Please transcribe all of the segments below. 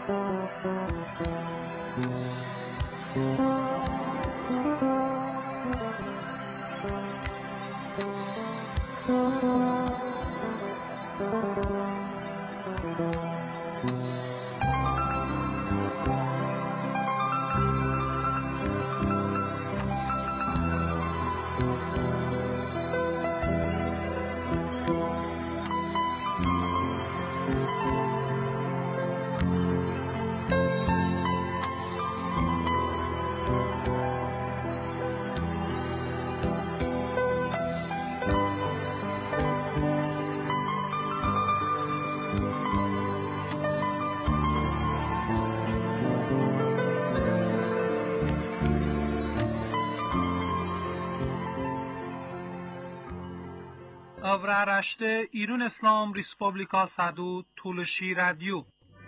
Avraaraşte İrun İslam Respublika Sadu Tuluşi Radyo.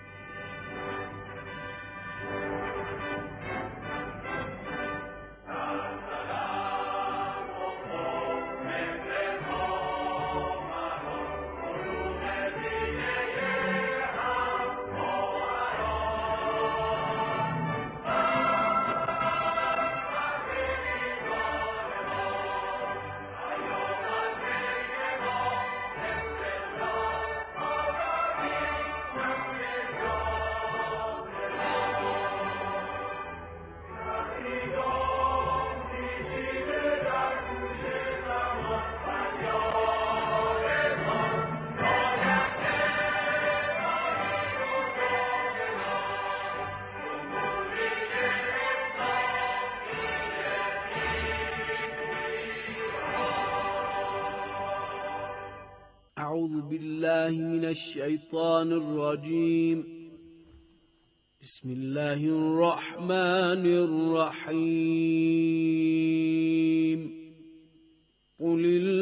أعوذ بالله من الشيطان الرجيم. بسم الله الرحمن الرحيم. قل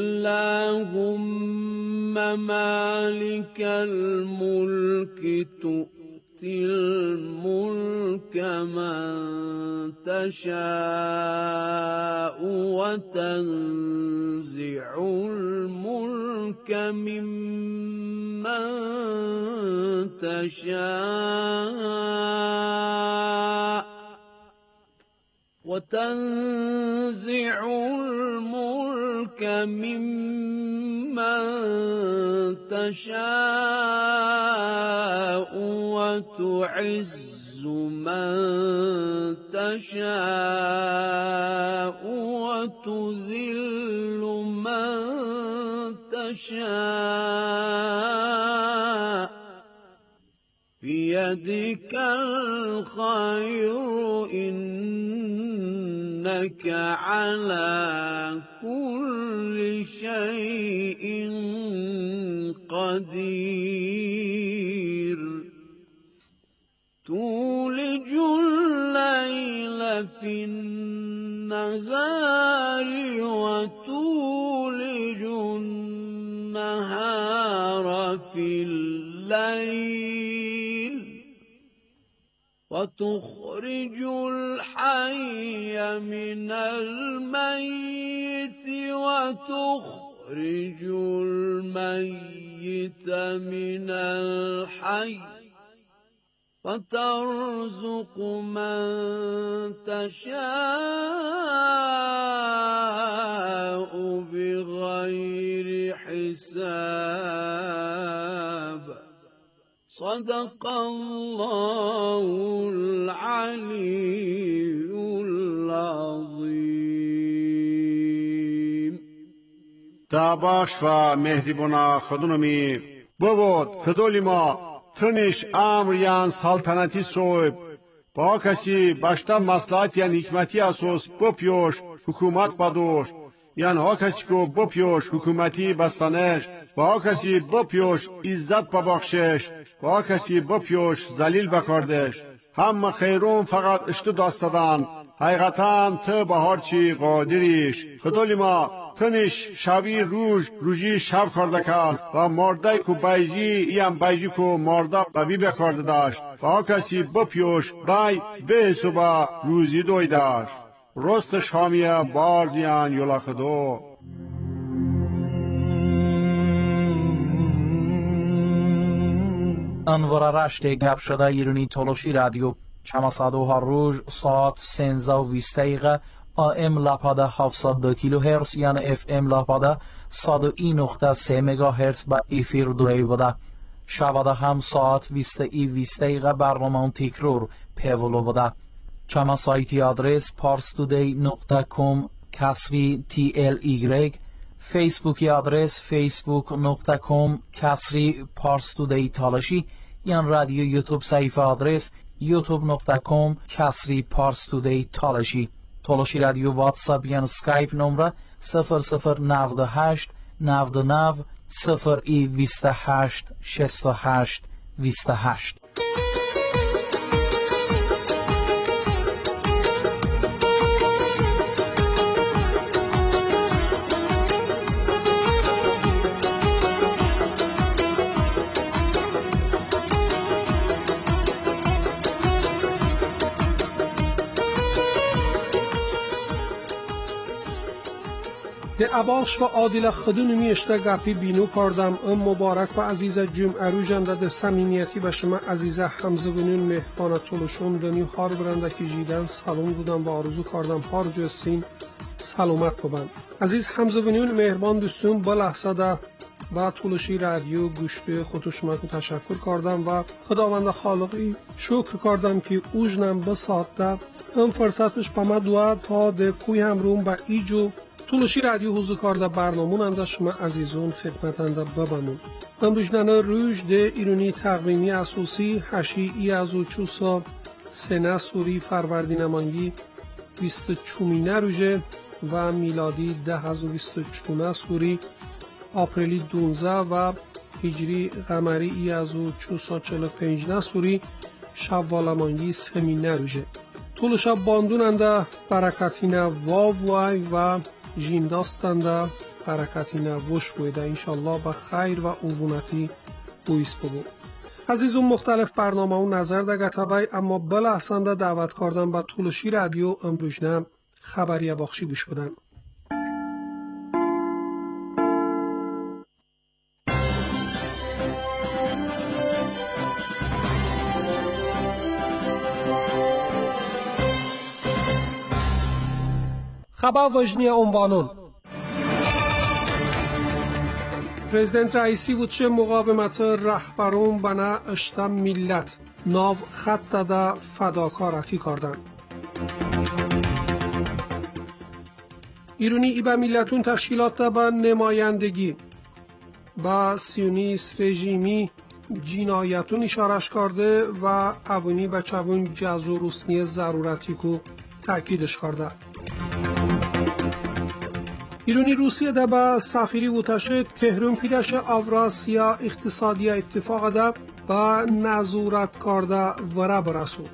اللهم مالك الملك تؤتي الملك من تشاء وتنزع الملك ممن تشاء وتنزع الملك ممن تشاء وتعز من تشاء وتذل من تشاء بيدك الخير إنك على كل شيء قدير. تولج الليل في النهار وتولج النهار في الليل وتخرج الحي من الميت وتخرج الميت من الحي وترزق من تشاء بغير حساب. صدق الله العلي العظيم. تاباش و مهربانا خدونمی بود خدولی ما تنش امر یان سلطنتی صوب با کسی باشتا مصلحت یان حکمتی اساس بپیوش حکومت بدوش یان ها کسی کو بپیوش حکومتی بستانش با کسی بپیوش عزت ببخشش با کسی بپیوش ذلیل بکردش. هم خیرون فقط اشتو داستدان حقیقتا تو به هر چی قادریش. خدای ما تنش شبی روزی شب کرده کست و مرده کو بیجی یم بیجی کو مرده ببی بکرده داشت و کسی بپیوش بای به صبح روزی دوی داشت. رست شامیه بارزیان یولا خدو. انوار رشت گپ شده ایرانی تولوشی رادیو چما صدوها روز ساعت 13:20 AM لاپاده 702 کیلو هرتز یعنی FM لاپاده 101.3 مگا هرتز با افیر دوی بوده. شباده هم ساعت 20:20 برنامه تکرار پیولو بوده. چما سایتی آدرس parstoday.com کسری TLY، فیسبوکی آدرس facebook.com کسری parstoday تالشی، یان رادیو یوتیوب صفحه آدرس youtube.com کسری parstoday تالشی. تالشی رادیو واتساپ یان سکایپ نمره 0098 99 028 68 28. ده اباش و عادل خدونمی اشته گپی بینو کردم ام مبارک و عزیز جمعه روژنده ده سمیمیتی به شما عزیز همزگونین مهبان تولشون دنی هار برنده که جیدن سلام بودم و آرزو کردم هار جسین سلامت ببند. عزیز همزگونین مهربان دوستون با لحظه ده با تولشی رادیو گوشت خود شما کو تشکر کردم و خداوند خالقی شکر کردم که اوجنم به ساعت ده ام فرصتش با ما دعا تا ده کوی همروم با ایجو تولشی رادیو حضور کرده برنامون انده شما عزیزون خدمتنده ببمون. امروزنانه روز ده ایرانی تقویمی اساسی هشی از و چوسا سنه سوری فروردین مانگی 24 روزه و میلادی 1024 سوری آپریلی 12 و هجری قمری از و چوسا 45 سوری شوال مانگی 3 روزه. تولشا باندون انده برکتینه واوای و جین داستنده برکتینه وش بویده انشالله به خیر و عوونتی بویس بگو. عزیزون مختلف برنامه و نظر ده گتبای اما بلحسنده دعوت کردن به تولشی رادیو امروزنه خبریه باخشی گوش بدن. خبر وجنی عنوانون پرزیدنت رئیسی بود چه مقاومت رهبرون بنا اشتم ملت ناو خط ده فداکارتی کردن. ایرانی ای به ملتون تشکیلات ده به نمایندگی با سیونیست رژیمی جنایتون اشارش کرده و اوونی به چوون جزو روسنی ضرورتی کو تأکیدش کرده. ایرانی روسیه ده با سفیری وتشد تهران پیداش اوراسیا اقتصادی اتفاق ده با نظارت کرده وره برسود.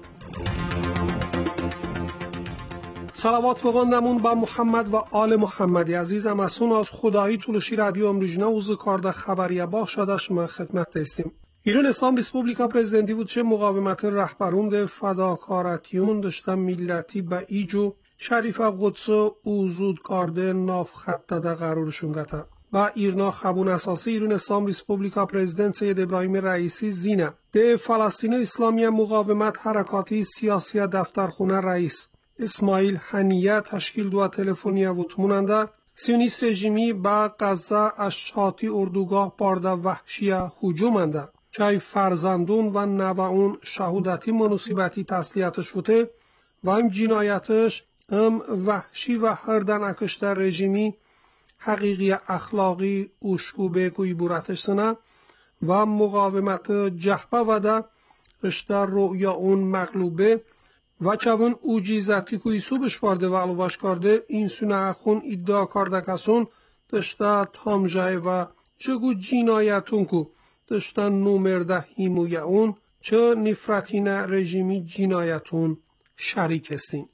صلوات وگاندمون با محمد و آل محمدی عزیزم اسون از خدایی تولشی رادیو امروزنه وزو کرده خبریه باخ شده شما خدمت دستیم. ایران اسلام ریسپوبلیکا پرزیدنتی بود چه مقاومت رهبرون ده فداکارتیون داشتن ملتی به ایجو شریف قدس اوزود کرده ناف خطه ده قرارشون گته. و ایرنا خبون اساسی ایران اسلام ریسپوبلیکا پرزیدنت سید ابراهیم رئیسی زینه ده فلسطین اسلامی مقاومت حرکاتی سیاسی دفترخونه رئیس اسماعیل حنیه تشکیل دو تلفنی وطموننده سیونیست رژیمی با غزه اشاتی اردوگاه بارده وحشیه هجومنده چای فرزندون و نوعون شهودتی منوسیبتی تسلیتش بوده و هم جنایتش هم وحشی و هردن اکشتر رژیمی حقیقی اخلاقی اوشکوبه کوی بورتش سنه و مقاومت جهبه و ده اشتر رؤیا اون مغلوبه و چون اوجیزتی کوی سوبش وارده و علوش کرده این سونه خون ادعا کرده کسون دشته تامجه و چگو جنایتون کو دشته نومرده هیموی اون چه نفرتین رژیمی جنایتون شریک استین.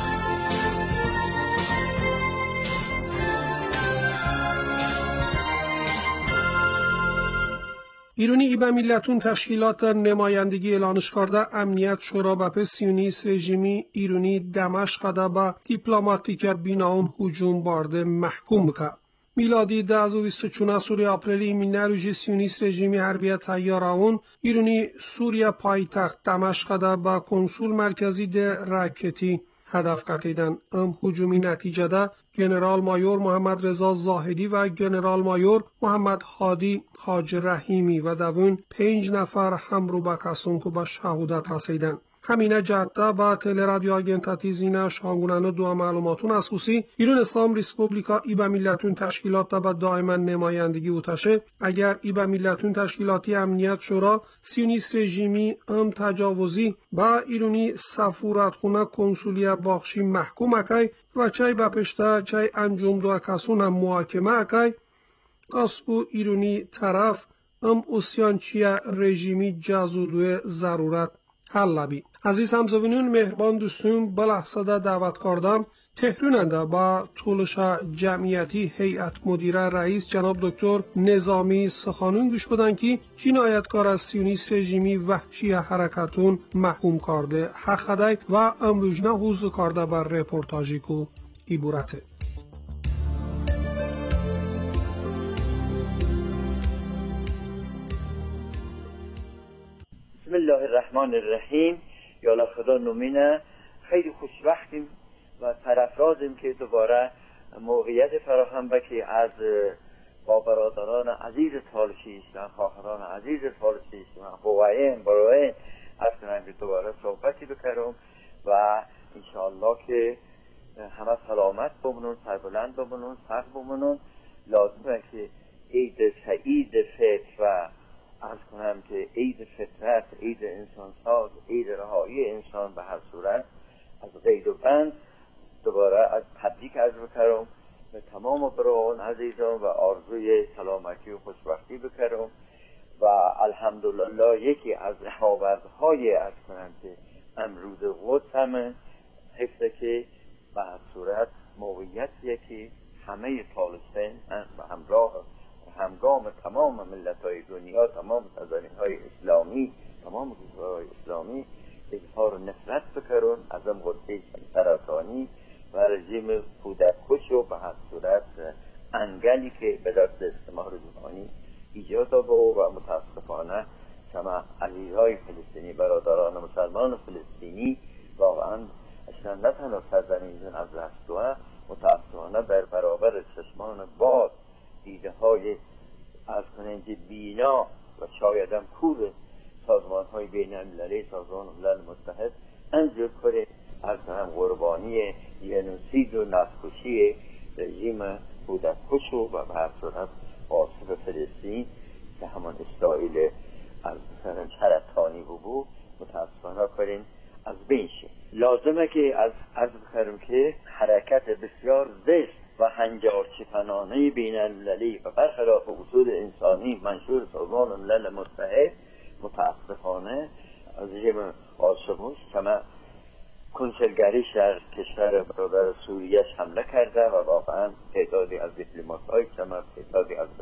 ایرانی ای به ملتون تشکیلات نمایندگی اعلانش کرده امنیت شورا به سیونیست رژیمی ایرانی دمشق ده با دیپلماتیک بیناون هجوم بارده محکوم بکه. میلادی 24 سوری آپریلی مینروژی سیونیست رژیمی حربیه تیاراون ایرونی سوریا پایتخت دمشق ده با کنسول مرکزی ده راکتی هدف کتیدن. هجومی نتیجه جنرال مایور محمد رضا زاهدی و جنرال مایور محمد هادی حاج رحیمی و دوون 5 نفر همرو با کسون که به شهادت رسیدن. همینه جده با تلرادیو آگنتاتی زینه شانگونانه دو معلوماتون اساسی ایران اسلام ریسپوبلیکا ای به ملتون تشکیلات با دائما نمایندگی اوتشه اگر ای به ملتون تشکیلاتی امنیت شورا سیونیست رژیمی تجاوزی با ایرانی سفارتخونه کنسولی باخشی محکوم اکی و چای به پشته چای انجام دو کسون هم محاکمه اکی قصبو ایرانی طرف اسیانچی رژیمی جازودو ضرورت حل بی. عزیز همزوینون مهربان دوستون به لحظه دعوت کردم تهراننده با طولش جمعیتی هیئت مدیره رئیس جناب دکتر نظامی سخانون گوش بدن که جنایتکار از سیونیست رژیمی وحشی حرکتون محکوم کرده حقده و امروجنه حوض کرده بر رپورتاجی کو ایبورته. بسم الله الرحمن الرحیم. یالا خدا نومینه. خیلی خوشبختیم و سرافرازیم که دوباره موقعیت فراهم بکی از با برادران عزیز تالشیش و خواهران عزیز تالشیش و بوائین براین از کنم که دوباره صحبتی بکرم و انشاءالله که همه سلامت بمونون، سربلند بمونون، سخت بمونون. لازمه که عید سعید فطر و عرض کنم که عید فطرت، عید انسانساز، عید رهایی انسان به هر صورت از قید و بند دوباره از تبریک عرض بکرم به تمام برادران عزیزان و آرزوی سلامتی و خوشبختی بکرم و الحمدلله یکی از آوردهای عرض کنم که امروز قدس همه حفظه که به هر صورت موقعیتیه که همه طالستان و همراه همگام تمام ملت‌های دنیا، تمام سرزمین‌های اسلامی، تمام کشورهای اسلامی اظهار نفرت بکرن از این قدس سرطانی و رژیم کودککش و به هر صورت انگلی که به دست استعمار جهانی ایجاد آورد و متاسفانه شما عزیزهای فلسطینی برادران مسلمان فلسطینی واقعا اصلا نه تنها سرزمینشون از دست و متاسفانه در برابر چشمان باز دیده های از کننج بینا و شاید هم کور سازمان های بین المللی، سازمان ملل متحد انجام کنه از هم قربانی ژنوسید و نسل‌کشی رژیم کودککش و به هر صورت غاصب فلسطین که همان اسرائیل از سرطانی بود متاسفانه کنین از بین شه. لازمه که از بخرم که حرکت بسیار زشت و هنجار شکنانه بین المللی و برخلاف اصول انسانی منشور سازمان ملل متحد متاسفانه از رژیم قاسموس کما کنسولگریش در کشور برادر سوریهش حمله کرده و واقعا تعدادی از دیپلمات‌های کما تعدادی از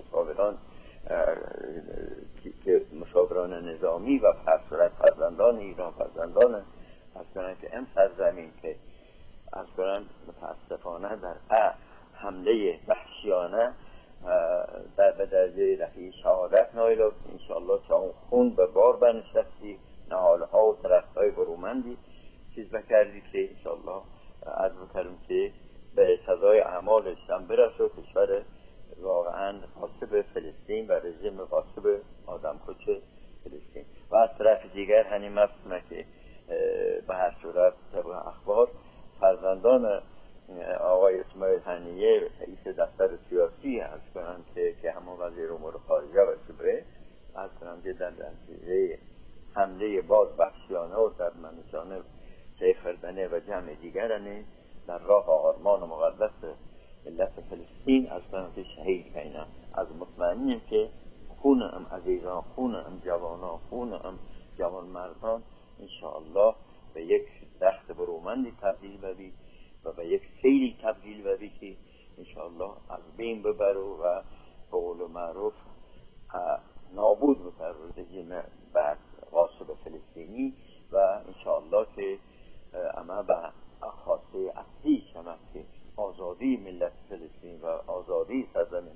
مشاوران نظامی و به هر صورت فرزندان ایران، فرزندان از کنن که این سرزمین که از کنن متاسفانه در حمله وحشیانه در به درجه رفیع شهادت نایل انشاءالله که اون خون به بار بنشستی نهاله ها و درخت های برومندی چیز بکردی که انشاءالله عرض بکرم که به سزای اعمالش هم برسه و کشور واقعا غاصب فلسطین و رژیم غاصب آدمکش فلسطین و از طرف دیگر همین مفهومه که به هر صورت طبق اخبار فرزندان آقای اسماعیل هنیه رئیس دفتر سیاسی هست کنند که همون وزیر امور خارجه و شبه از کنند که در نتیجه حمله باز وحشیانه و در منشانه شیخ فردنه و جمع دیگرانه در راه آرمان مقدس ملت فلسطین از کنند که شهید کنند. از مطمئنیم که خون ام عزیزان، خون ام جوانان، خون ام جوان مردان انشاءالله به یک درخت برومندی تبدیل ببید و به یک سیلی تبدیل ببی که انشاءالله از بین ببر و به قول معروف نابود بکر رژیم بعد غاصب فلسطینی و انشاءالله که اما به خواسته اصلی شما که آزادی ملت فلسطین و آزادی سرزمین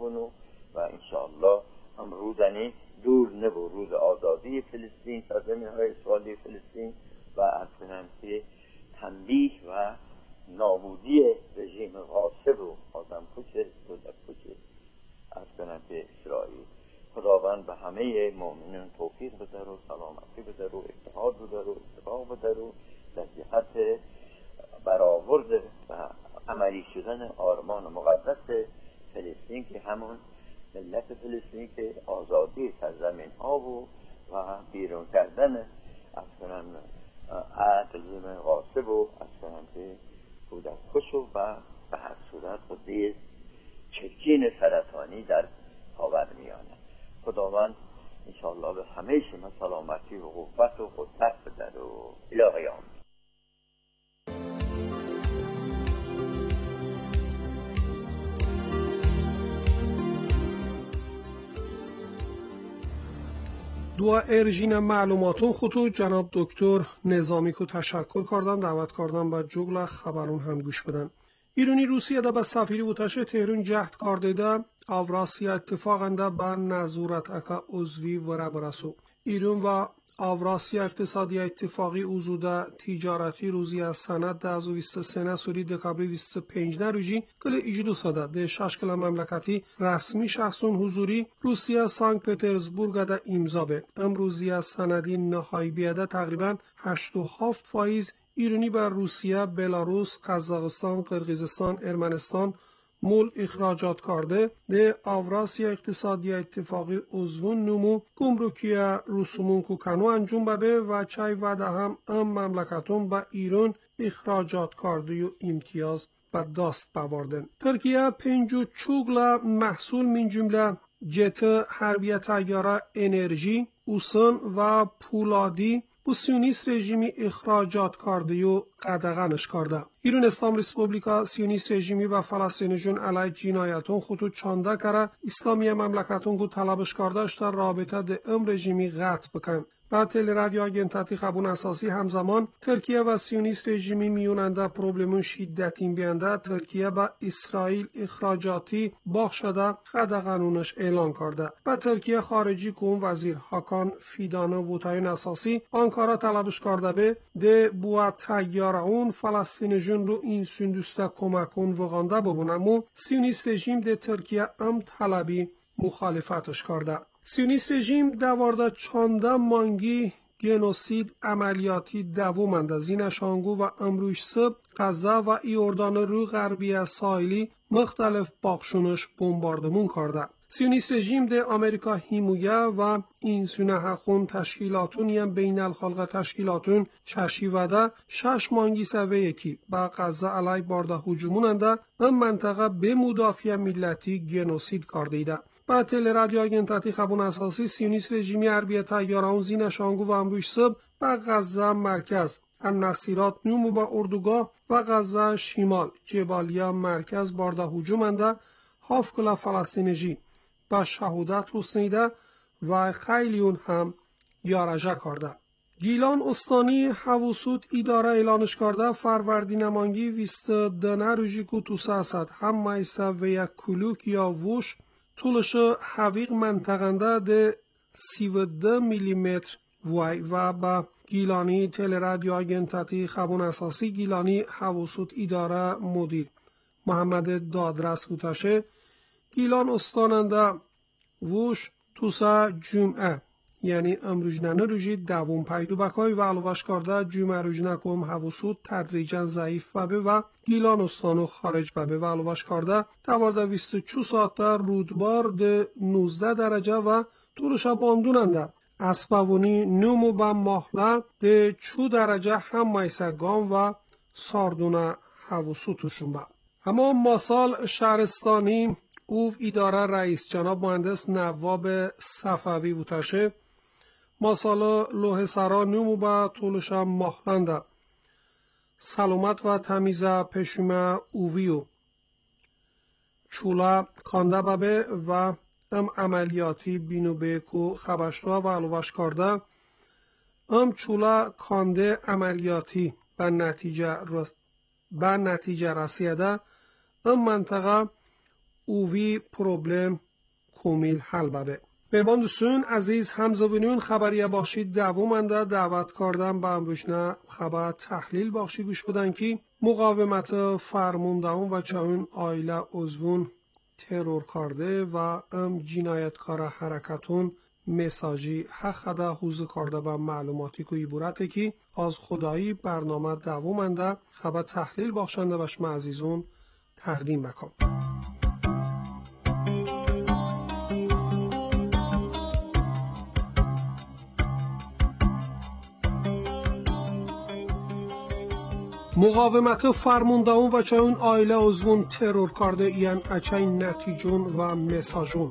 بونو و انشاءالله هم روزنی دور نبو روز آزادی فلسطین تا زمین‌های اشغالی فلسطین و اصلا که تنبیه و نابودی رژیم غاصب و آدمکش دولتکش اصلا به اسرائیل. خداوند به همه مؤمنین توفیق بده و سلامتی بده و اتحاد بده و اتفاق بده و در جهت برآورد و عملی شدن آرمان مقدس فلسطین که همون ملت فلسطین که آزادی سرزمین ها و بیرون کردن اصلا رژیم غاصب و اصلا به کودککش و به هر صورت خودی چکین سرطانی در خاورمیانه. خداوند انشاءالله به همه شما سلامتی و قوت و قدرت بده و الی قیام. دو ارژین معلوماتون خطو جناب دکتر نظامی کو تشکر کردم دعوت کردم با جگل خبرون هم گوش بدن. ایرانی روسیه دا به سفیری وتشه تهران جهد کرده ده اوراسیا اتفاقنده به نظورت اکا عضوی و ربرسو. ایران و اوراسیا اقتصادی اتفاقی اوزوده تجارتی روزی از سند ده از 23 سوری دکابری 25 روزی کل ایجدو ساده ده 6 کل مملکتی رسمی شخصون حضوری روسیه سانک پترزبورگ ده امضا به امروزی از سندی نهایی بیاده تقریبا 87% ایرانی بر روسیه، بلاروس، قزاقستان، قرقیزستان، ارمنستان مول اخراجات کرده ده اوراسیا اقتصادی اتفاقی عضوون نمو گمرکی رسومون کو کنو انجام بده و چای وعده هم مملکتون با ایران اخراجات کرده و امتیاز و داست بواردن. ترکیه 54 محصول من جمله جت حربیه تیاره انرژی، اوسن و پولادی bu سیونیست رژیمی اخراجات کرده و قدغنش کرده. ایران اسلام ریسپوبلیکا سیونیست رژیمی و فلسطینیون علیه جنایتون خطو چانده کرده اسلامی مملکتون کو طلبش کردهش در رابطه ده رژیمی قطع بکن. و تل رادیو آگنتاتی خبون اساسی همزمان ترکیه و سیونیست رژیمی میوننده پروبلمون شدتین بیانده ترکیه با اسرائیل اخراجاتی باخ شده قدغنونش اعلان کرده و ترکیه خارجی کون وزیر هاکان فیدانه ووتاین اساسی آنکارا طلبش کرده به ده بوا تیاره اون فلسطینیون رو این سندسته کمکون وغانده ببونمو سیونیست رژیم ده ترکیه طلبی مخالفتش کرده. سیونیست رژیم دوارده چانده مانگی گنوسید عملیاتی دومنده زینشانگو و امروش سب غزه و ایوردان رو غربی ساحلی مختلف باخشونش بمباردمون کرده. سیونیست رژیم ده آمریکا حمایه و این سونه حخون تشکیلاتون یم بین الخلق تشکیلاتون چشی وده 6 مانگی سوه یکی با غزه علی بارده هجوموننده و منطقه به مدافع ملتی گنوسید کرده. با تل رادیو آگنتاتی خبون اساسی سیونیست رژیمی حربیه تیاره زینشانگو و امروش سب و غزه مرکز النصیرات نومو با اردوگاه و غزه شمال جبالیا مرکز بارده هجومنده هافکلا فلسطینجی با شهودت رسنیده و خیلیون هم یارجه کرده. گیلان استانی حواسوت اداره اعلانش کرده فروردین مانگی 22 روزی که تو ساسد هم مایسا و یک کلوک یا ووش طولش حویق منطقنده ده 32 میلیمتر وای و با گیلانی تل رادیو آگنتاتی خبون اساسی گیلانی حواسوت اداره مدیر محمد دادرس بوتشه گیلان استاننده ووش توسا جمعه یعنی امروجنانه روژی دوم پیدو بکای و علوش کرده جمعه روژنه کم حواسوت تدریجا ضعیف ببه و گیلان استانو خارج ببه و علوش کرده دوارده 24 ساعت رودبار ده 19 درجه و طولش باندوننده اسبابونی نومو با محله ده 4 درجه هم مایسگان و ساردونه حواسوتشون با. اما ماسال شهرستانی او اداره رئیس جناب مهندس نواب صفوی بوتشه ماسالا لوح سرا نمو با طولش محلنده سلامت و تمیز پشم اوویو چولا کانده ببه و عملیاتی بینو بیکو خبشتوا و علوش کرده چولا کانده عملیاتی به نتیجه رسیده منطقه اووی پروبلم کومیل حل ببه. بهبان دوستون عزیز همزوینون خبریه باشید دوامنده دعوت کردم به امروزنه خبر تحلیل باشی گوش بدن که مقاومت فرماندهان و چون آیله عضوون ترور کرده و جنایتکار حرکتون مساجی حق ده حوزه کرده و معلوماتی که عبارته که از خدایی برنامه دوامنده خبر تحلیل باشنده و شما عزیزون تقدیم بکن. مقاومت فرماندهان و چون آیله عضوون ترور کرده این اچای نتیجون و مساجون.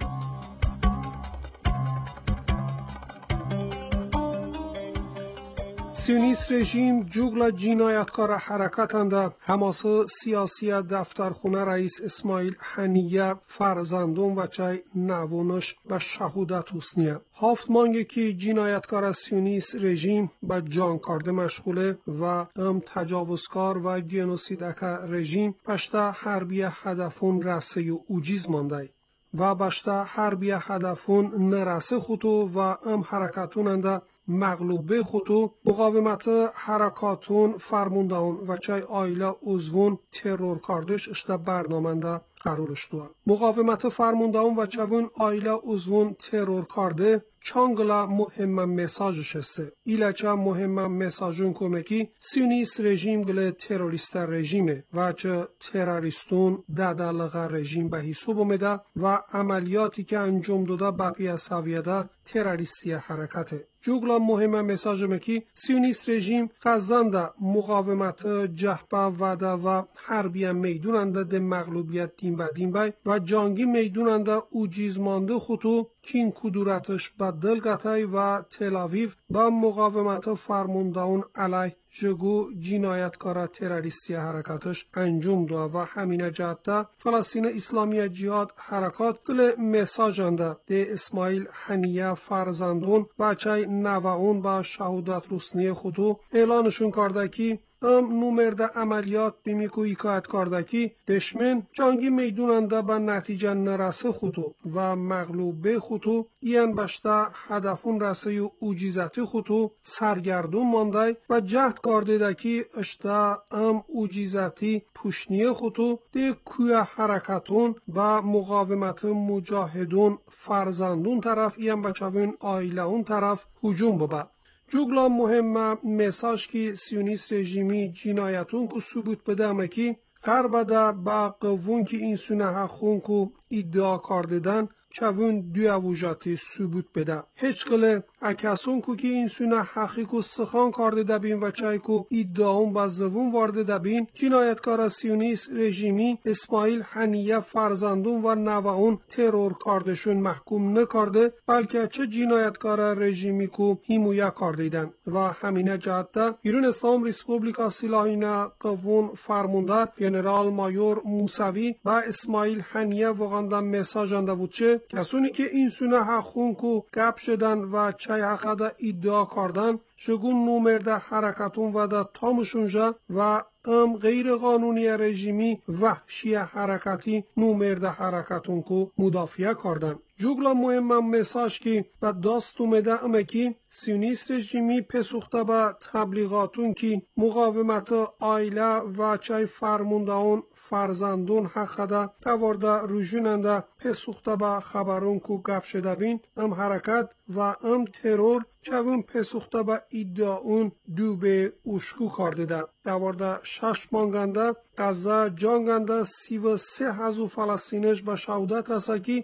سیونیست رژیم جوگل جنایتکار حرکتنده حماس سیاسی دفترخونه رئیس اسماعیل حنیه فرزندون و چای نوونش و شهودت حسنیه. 7 مانگه که جنایتکار سیونیست رژیم به جان کرده مشغوله و تجاوزکار و گنوسیدک رژیم پشت حربی هدفون رسه و اوجیز مانده و پشت حربی هدفون نرسه خودو و حرکتوننده مغلوبه خودو مقاومت حرکاتون فرماندهان و چای آیله عضوون ترور کردش اشته برنامنده قرارش دو. مقاومت فرماندهان و چون آیله عضوون ترور کرده چانگلا مهم مساجش است. ایلچه مهم مساجون کمکی سیونیست رژیم گله تروریست رژیمه و چه تروریستون دادلغ رژیم به حساب اومده و عملیاتی که انجام داده بقیه سویده تروریستی حرکته. جوگلا مهم مساج مکی سیونیست رژیم قزنده مقاومت جهبه وده و حربی میدوننده ده مغلوبیت دین به دین بای و جانگی میدوننده اوجیزمانده خودو کین کدورتش به دلگتای و تلاویو با مقاومت فرماندهان علیه جگو جنایتکار تروریستی حرکتش انجام دو و همین جهت فلسطین اسلامی جهاد حرکات گل مساجنده ده اسماعیل حنیه فرزندون و چای نوون با شهودت رسنی خودو اعلانشون کرده که نومرده عملیات بیمیکو حکایت کرده که دشمن جانگی میدوننده به نتیجه نرسه خودو و مغلوبه خودو این بشته هدفون رسه و اوجیزتی خودو سرگردون مانده و جهد کرده که اشته اوجیزتی پوشنی خودو ده کوی حرکتون و مقاومت مجاهدون فرزندون طرف این بچهون آیله اون طرف هجوم ببه. جوگلا مهم مساج که سیونیست رژیمی جنایتون کو ثبوت بده اما که قربده با قوون که این سونه حقون کو ادعا کردن چون دوی وجاتی ثبوت بده. هیچ کله اکسون کو که این سونه حقی کو سخان کرده دبین و چای کو ادعاون با زبون وارده دبین جنایتکار سیونیست رژیمی اسماعیل حنیه فرزندون و نوون ترور کردشون محکوم نکرده بلکه چه جنایتکار رژیمی کو حمایه کردیدن و همینه جهت ایران اسلام ریسپوبلیکا سلاحین قوون فرمانده ژنرال مایور موسوی و اسماعیل حنیه وگانده مساجنده بود چه کسانی که این سونه حقون کو گپ شدن و چای حقا ادعا کردن شگون نومرده حرکتون و دا تامشونجا و غیر قانونی رژیمی وحشی حرکتی نومرده حرکتون کو مدافعه کردن. جوگلا مهم مساج که به دست اومده اما که سیونیست رژیمی پسوخته به تبلیغاتون که مقاومت آیله و چای فرماندهان فرزندون حق ده دوارده روژوننده پسوخته به خبرون کو گپ شده بین حرکت و ترور چون پسوخته به ادعاون دو به اوشکو کرده ده دوارده 6 مانگنده غزه جانگنده 33 هزو فلسطینش به شهادت رسه که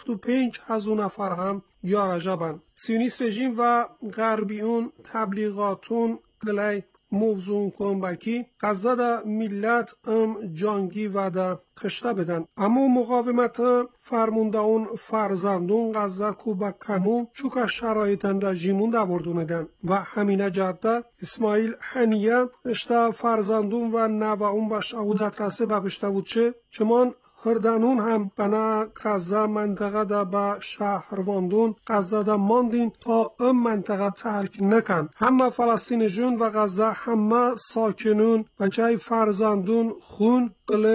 75 هزو نفر هم یارجبن. سیونیست رژیم و غربیون تبلیغاتون گلی موضوع کن بکی غزه دا ملت جانگی و دا کشته بدن اما مقاومت فرماندهان فرزندون غزه کو با کنو چوکا شرایطن دا جیمون دوردوندن و همینه جهت اسماعیل حنیه اشتا فرزندون و نوون با شهودت رسه ببشته بود چمان هردانون هم بنا غزه منطقه دا با شهرواندون غزه دا ماندین تا منطقه ترک نکن. همه فلسطین جون و غزه همه ساکنون و جای فرزندون خون گله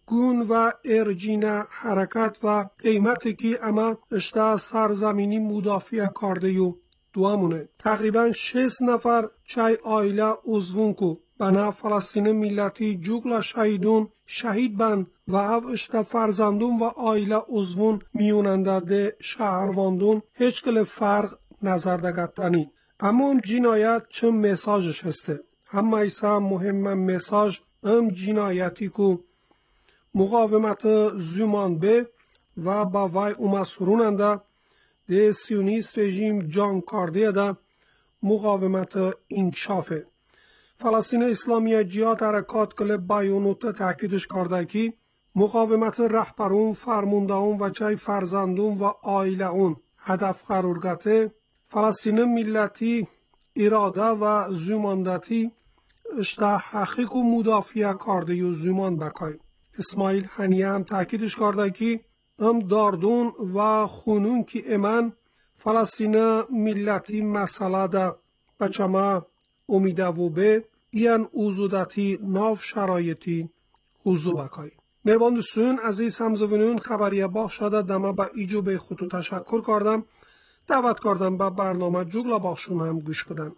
گون و ارجینه حرکت و قیمتی که اما اشتا سرزمینی مدافع کرده یو دوامونه. تقریبا 6 نفر چای آیله عضوون کو بنا فلسطین ملتی جوگل شهیدون شهید بند و او اشتا فرزندون و آیله عضوون میوننده ده شهرواندون هیچ کل فرق نظر دگتنی. اما اون جنایت چه مساجش هسته؟ هم ایسا مهم مساج ام جنایتی کو مقاومت زمان به و با وای اومسروننده ده سیونیست رژیم جان کارده ده مقاومت انکشافه. فلسطین اسلامی جهاد حرکات کل بایونوت تاکیدش کرده که مقاومت رهبرون، فرماندهان و چای فرزندون و آیله اون هدف قرار گرفته. فلسطین ملتی اراده و زماندتی اشتا حقیق و مدافع کرده و زمان بکای. اسماعیل هنیه هم تاکیدش کرده که ام داردون و خونون که امن فلسطین ملتی مسئله ده بچما امیده و به این اوزودتی ناف شرایطی حضور بکای. مهربان دوستان عزیز همزوینون خبریه باخ شده دمه با ایجو به خودتو تشکر کردم. دعوت کردم به برنامه جوگلا باخشون هم گوش بدن.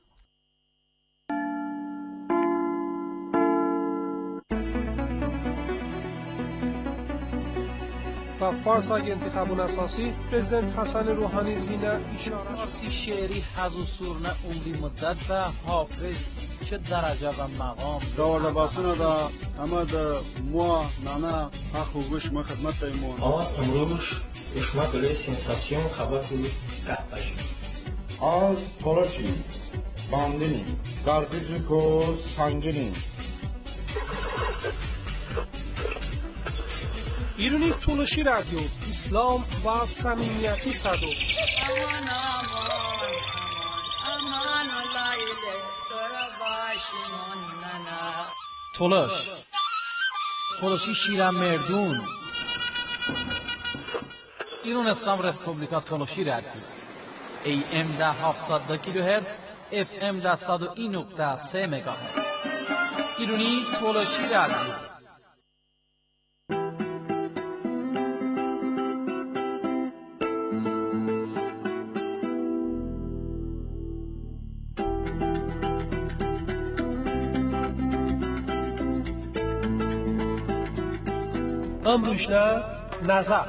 با فارس اگه انتخابون اساسی پرزیدنت حسن روحانی زینه اشاره فارسی شعری حز و سورنه عمری مدت و حافظ چه درجه و مقام دور لباسونه دا اما دا موا نانا حق و گوش ما خدمت ایمون امروز اشما بله سنساسیون خبر کنید قهبشی از تلاشی باندنی گرگیجی کو سنگینی ایرانی تولشی رادیو اسلام و صمیمیتی صدو امان امان امان لایله ترا باشمون ننا تولشی شیرم مردون ایران اسلام رسپوبلیکا تولشی رادیو AM ده 700 کیلوهرتز FM ده 101.3 مگاهرتز ایرانی تولشی رادیو امروشنه نظر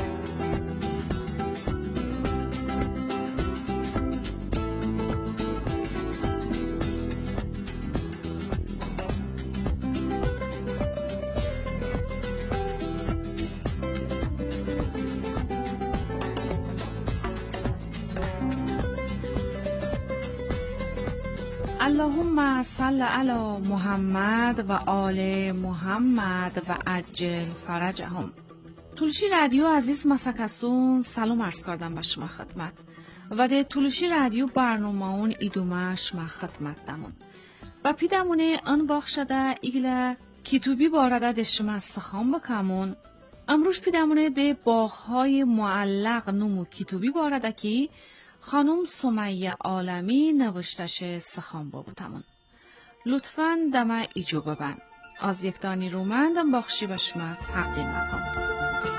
اللهم صل علی محمد و آل محمد و عجل فرجهم. تولشی رادیو عزیز مسکسون سلام عرض کردم به شما خدمت و ده تولشی رادیو برنامه اون ایدومش ما خدمت دمون و پیدمونه ان باخشده ایگل کتوبی بارده ده شما سخام بکمون امروز پیدمونه ده باغهای معلق نمو کتوبی بارده که خانم سمیه عالمی نوشتش سخان بابوتمون. لطفاً دمه ایجو ببن. از یک دانی رومندم باخشی بشمت تقدیم نکن.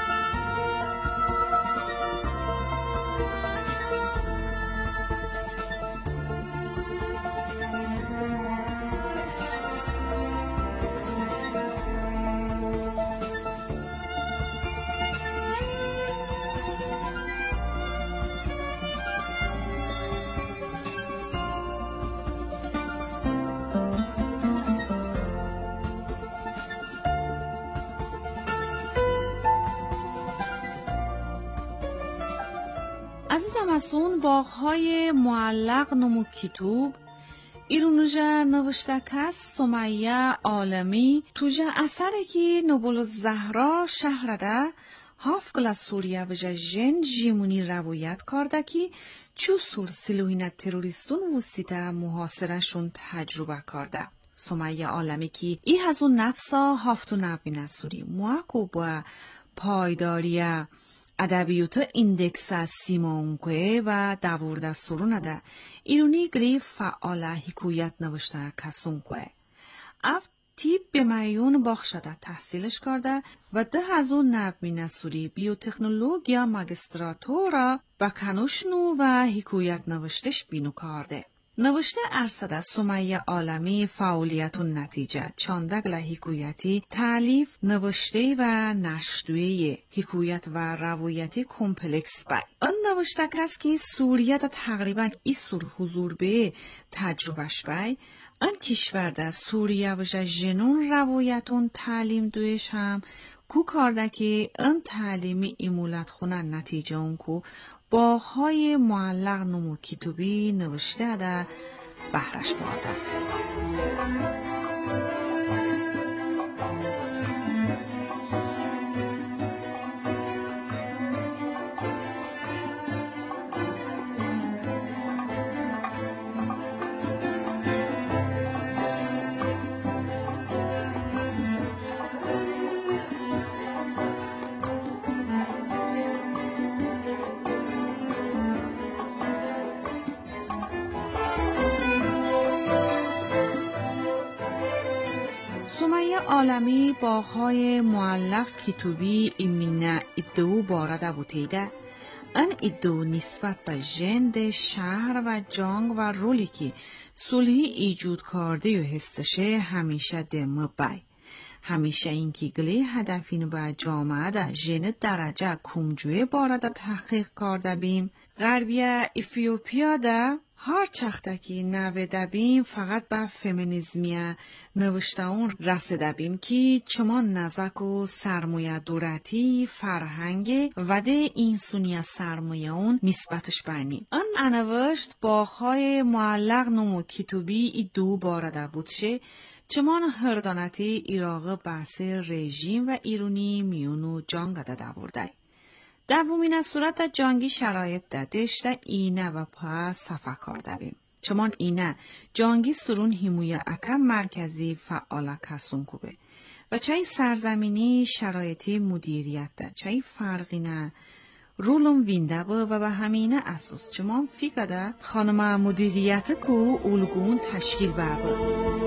عزیزم از اون باغهای معلق نمو کتوب ایرونوژه نوشته کس سمیه عالمی توژه اثری که نوبل زهرا شهرده هاف گلا سوریه بجه جن جیمونی روایت کرده که چو سور سلوینه تروریستون وسیطه محاصرشون تجربه کرده. سمیه عالمی که ای از اون نفسا هافتو نبینه سوری موکو با پایداریه ادبیات ایندکس سیمونکوه و داورده سرونه ایرونی گری فعال حکویت نوشته کسونکوه. اف تیب به میون باخشده تحصیلش کرده و 2009 نسوری بیوتکنولوژیا ماگستراتورا و کنوشنو و حکایت نوشتش بینو کرده. نوشته ارصده سمیه عالمی فعالیت و نتیجه چاندگل حکایتی تعلیف نوشته و نشدوی حکایت و روایتی کمپلکس بای. آن نوشته کس که سوریه دا تقریبا ایسور حضور به تجربهش بای آن کشور دا سوریه و جنون روایتون تعلیم دویش هم کو کارده که آن تعلیمی ایمولت خونه نتیجه اون کو باغ‌های معلق نمو کتابی نوشته در بحرش برده. سمیه عالمی باغ‌های معلق کتابی ایمینه ادعو بارده بودیده. ان ادعو نسبت به جند شهر و جنگ و رولی که صلحی ایجود کرده و هستشه همیشه دمه بای. همیشه این که گلی هدفین به جامعه ده جن درجه کمجوی بارده تحقیق کرده بیم. غربیه ایفیوپیا ده هر چخته که نویده بیم فقط به فمینیزمیه نوشته اون رسیده بیم که چمان نزک و سرمایه دولتی فرهنگ و ده اینسونی سرمایه اون نسبتش بینیم. آن انوشت باغ‌های معلق نمو کتابی ای دو بارده بودشه چمان هردانتی ایراغ بحث رژیم و ایرونی میونو جنگ داده برده. دومین صورت جنگی شرایط داشته اینه و پا صفحه کرده بیم. چمان اینه جنگی سرون همویه اکم مرکزی فعال کسون کوبه و چای سرزمینی شرایطی مدیریت ده چای فرقی نه رولم وینده با و به همینه اساس چمان فکر ده خانم مدیریت کو الگون تشکیل بابه.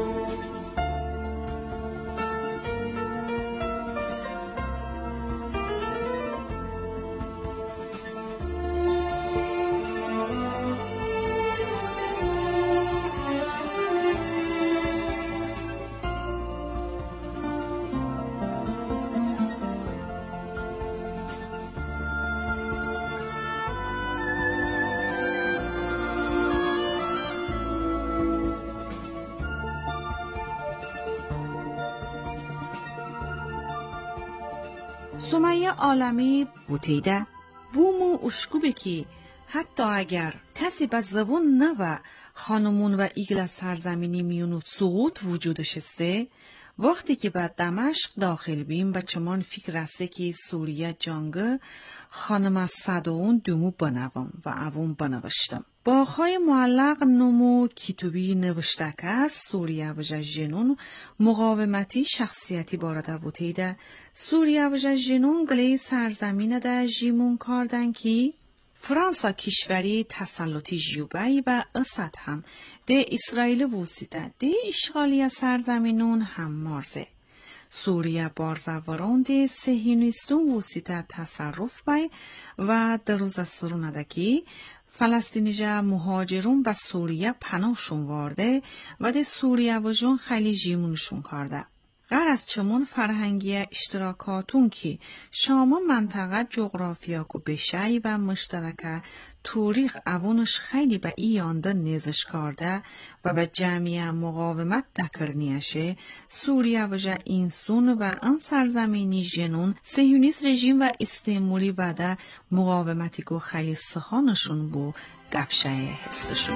سمیه عالمی بوتیده بومو اشکوبه که حتی اگر کسی به زبون نوه خانمون و ایگل سرزمینی میونو سقوط وجودش استه وقتی که به دمشق داخل بیم به چمان فکر رسه که سوریه جنگ خانم صداون دومو بنوام و اوون بنوشتم. باغ‌های معلق نمو کتابی نوشته که از سوریه و جنون مقاومتی شخصیتی بارده بودیده. سوریه و جنون گلی سرزمین ده جیمون کردن که فرانسا کشوری تسلطی جیوبایی و اسد هم ده اسرائیل وسیده ده اشغالی سرزمینون هم مارزه. سوریه بارزاوران ده صهیونیستون وسیده تصرف بای و در روز سرونه ده که فلسطینیجا مهاجرون به سوریه پناهشون وارده و ده سوریه و جون خیلی جیمونشون کرده. غیر از چمون فرهنگی اشتراکاتون که شما منطقه جغرافیاکو بشی و مشترک تاریخ اوونش خیلی به ایانده نزش کرده و به جمعی مقاومت دکرنیشه سوریه و جا اینسون و ان سرزمینی جنون صهیونیست رژیم و استعمالی و ده مقاومتی که خیلی سخانشون بو گپشه هستشون.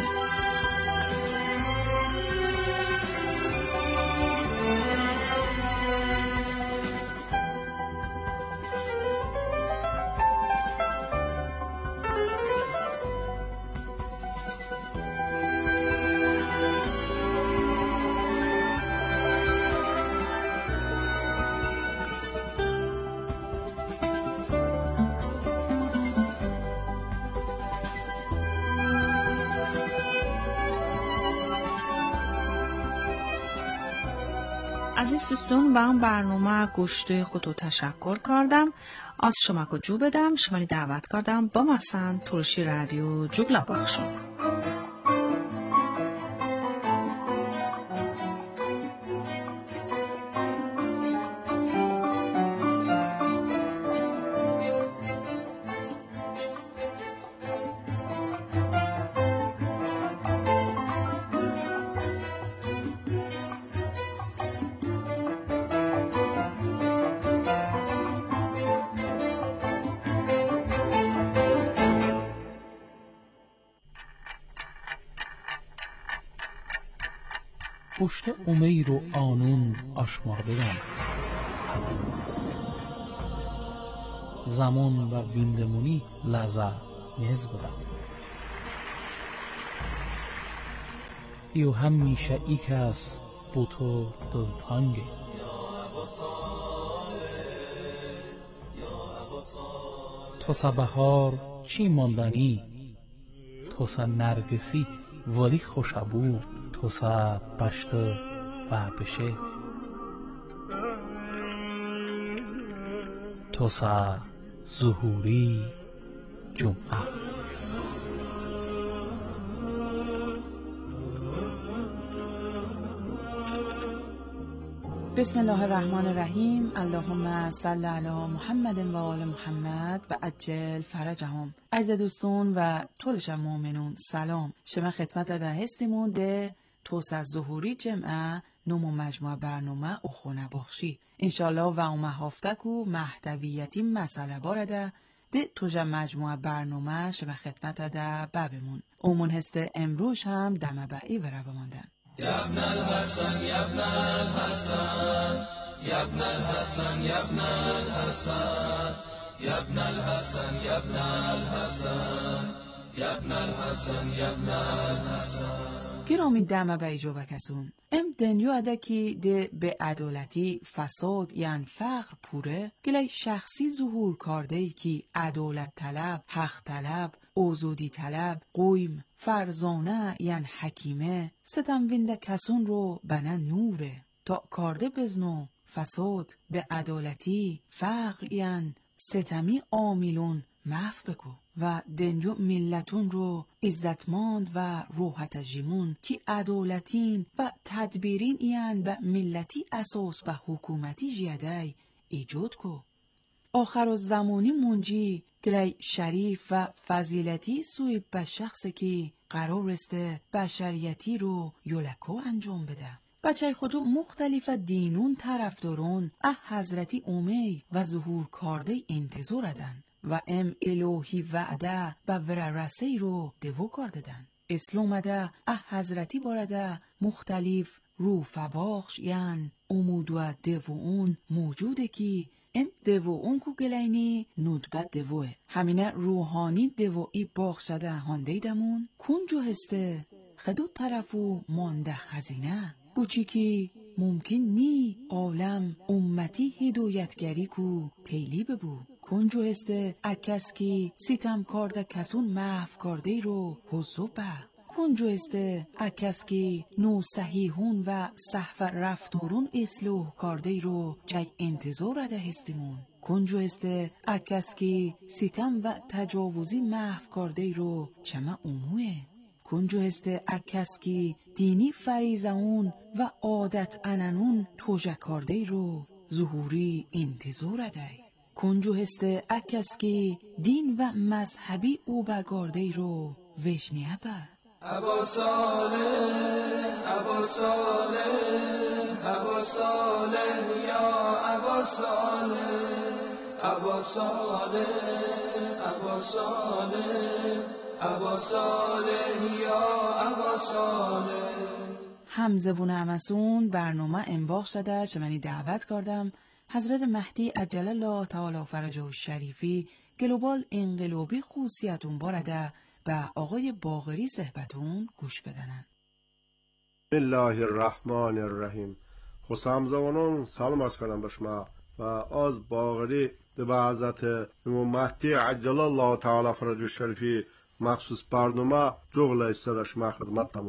عزیز دوستان به هم برنامه گوشت خودو تشکر کردم. از شما که جو بدم شمالی دعوت کردم با مثلا تلشی رادیو جوگلا بخشم. پشت امیر و آنون آشمردگم، زمان و ویندمونی لذت نیز بدم. ایو همیشه ای کس بو تو دلتانگه، تو سا بهار چی ماندنی، تو سا نرگسی ولی خوشبو، تو سا بشت و بشه، تو سا ظهوری جمعه. بسم الله الرحمن الرحیم. اللهم صل علی محمد و آل محمد و عجل فرجهم. عزیز دوستان و طولش مؤمنون سلام. شما خدمت ده هستیمون ده توس از ظهوری جمعه نمو مجموعه برنامه او خونه بخشی انشالله و اومه هفتکو محتویتی مسئله بارده ده توجه مجموعه برنامه شما خدمت ده ببمون اومون هست امروز هم دمه بایی بره بماندن. يا ابن الحسن يا ابن الحسن يا ابن الحسن يا ابن الحسن يا ابن الحسن يا ابن الحسن يا ابن الحسن يا ابن الحسن. گرامی دمه به ایجا بکسون ام دنیو اده که ده به عدالتی فساد یعن فقر پوره گلی شخصی ظهور کرده ای که عدالت طلب، حق طلب، آزادی طلب، قویم، فرزانه یعن حکیمه ستم وینده کسون رو بنا نوره تا کرده بزنو فساد به عدالتی فقر یعن ستمی آمیلون محو بکو و دنیو ملتون رو عزتمند و روحت جیمون که عدالتین و تدبیرین این به ملتی اساس و حکومتی جیده ایجاد کو. آخر زمانی منجی گلی شریف و فضیلتی سوی به شخص که قرار استه بشریتی رو یولکو انجام بده. بچه خودو مختلف دینون طرفدارون حضرتی امی و ظهور کرده انتظار دن و ام الهی وعده و وررسی رو دوو کردن. اسلام ده حضرتی بارده مختلف رو فباخش یعن امود و دوون موجوده که ام دوون کو گلینی ندبت دوه همینه روحانی دوئی باخشده هانده دمون کنجو هسته خدو طرفو مانده خزینه بوچی که ممکن نی عالم امتی هدایتگری کو تیلی ببو کنجو هسته اکس که ستم کرده کسون محو کرده رو حضو به کنجو هسته اکس که نو صحیحون و صحف رفتارون اصلاح کرده رو چای انتظار ده هستیمون کنجو هسته اکس که ستم و تجاوزی محو کرده رو چما اموه کنجو هسته اکس که دینی فریزون و عادت انانون توجه کرده رو ظهوری انتظار ده کنجو هسته اکس که دین و مذهبی او بگارده رو وشنیه به ابا صالح ابا صالح ابا صالح یا ابا صالح ابا صالح ابا صالح ابا صالح یا ابا صالح. همزه و نعمسون برنامه انباخ شده شمانی دعوت کردم حضرت مهدی عجل الله تعالی فرجه شریفی گلوبال انقلابی خوصیتون بارده به آقای باقری صحبتون گوش بدنن. بسم الله الرحمن الرحیم. خسام زوانون سلام عرض کنم به شما و از باقری به حضرت مهدی عجل الله تعالی فرجه شریفی مخصوص برنامه جغل استاد شما خدمتتون.